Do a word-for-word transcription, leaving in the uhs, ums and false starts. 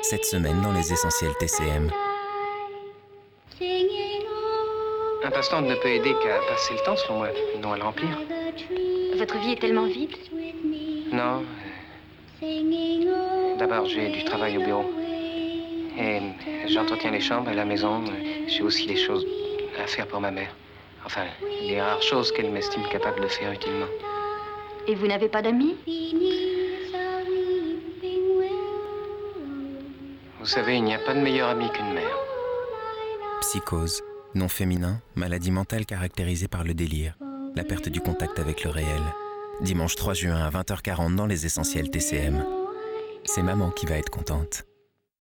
cette semaine dans les Essentiels T C M. Un passe-temps ne peut aider qu'à passer le temps, selon moi, non à le remplir. Votre vie est tellement vide? Non. D'abord, j'ai du travail au bureau. Et j'entretiens les chambres et la maison. J'ai aussi des choses à faire pour ma mère. Enfin, les rares choses qu'elle m'estime capable de faire utilement. Et vous n'avez pas d'amis? Vous savez, il n'y a pas de meilleur ami qu'une mère. Psychose, nom féminin, maladie mentale caractérisée par le délire, la perte du contact avec le réel. Dimanche trois juin à vingt heures quarante dans les Essentiels T C M. C'est maman qui va être contente.